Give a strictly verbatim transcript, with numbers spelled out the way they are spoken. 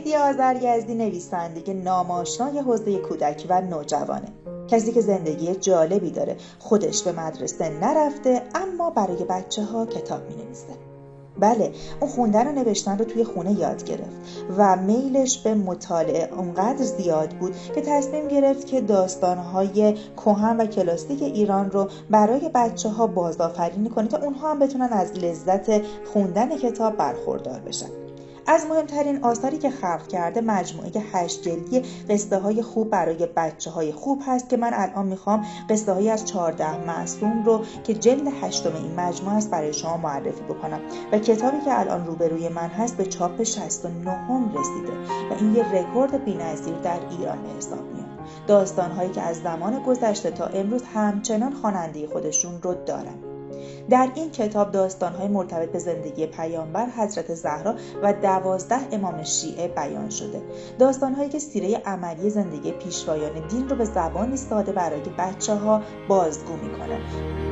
مهدی آذریزدی نویسنده ناماشنای حوزه کودکی و نوجوانه. کسی که زندگی جالبی داره، خودش به مدرسه نرفته اما برای بچه ها کتاب می نویسه. بله، اون خوندن و نوشتن رو توی خونه یاد گرفت و میلش به مطالعه اونقدر زیاد بود که تصمیم گرفت که داستانهای کهن و کلاسیک ایران رو برای بچه ها بازآفرینی کنه تا اونها هم بتونن از لذت خوندن کتاب برخوردار بشن. از مهمترین آثاری که خلق کرده مجموعه هشت جلدی قصه های خوب برای بچه های خوب هست که من الان میخوام قصه هایی از چهارده معصوم رو که جلد هشتم این مجموعه است برای شما معرفی بکنم و کتابی که الان روبروی من هست به چاپ شصت و نهم رسیده و این یه رکورد بی‌نظیر در ایران به حساب میاد. داستان هایی که از زمان گذشته تا امروز همچنان خواننده خودشون رو دارن. در این کتاب داستان‌های مرتبط به زندگی پیامبر حضرت زهرا و دوازده امام شیعه بیان شده. داستان‌هایی که سیره عملی زندگی پیشوایان دین رو به زبانی ساده برای بچه‌ها بازگو می‌کنه.